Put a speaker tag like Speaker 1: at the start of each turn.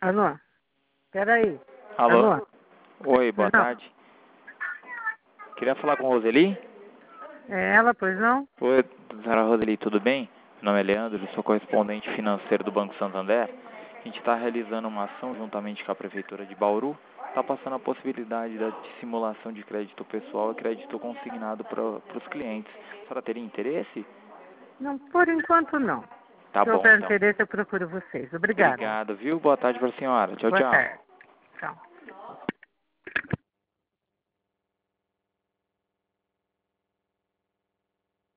Speaker 1: Alô? Peraí.
Speaker 2: Alô?
Speaker 1: Alô?
Speaker 2: Oi, boa
Speaker 1: Não.
Speaker 2: tarde. Queria falar com a Roseli?
Speaker 1: É ela, pois não?
Speaker 2: Oi, senhora Roseli, tudo bem? Meu nome é Leandro, eu sou correspondente financeiro do Banco Santander. A gente está realizando uma ação juntamente com a Prefeitura de Bauru. Está passando a possibilidade de simulação de crédito pessoal e crédito consignado para os clientes. A senhora teria interesse?
Speaker 1: Não, por enquanto não.
Speaker 2: Tá
Speaker 1: Se
Speaker 2: bom,
Speaker 1: houver
Speaker 2: então.
Speaker 1: interesse, eu procuro vocês. Obrigada.
Speaker 2: Obrigado, viu? Boa tarde para a senhora. Tchau,
Speaker 1: Boa
Speaker 2: tchau.
Speaker 1: tarde. Tchau.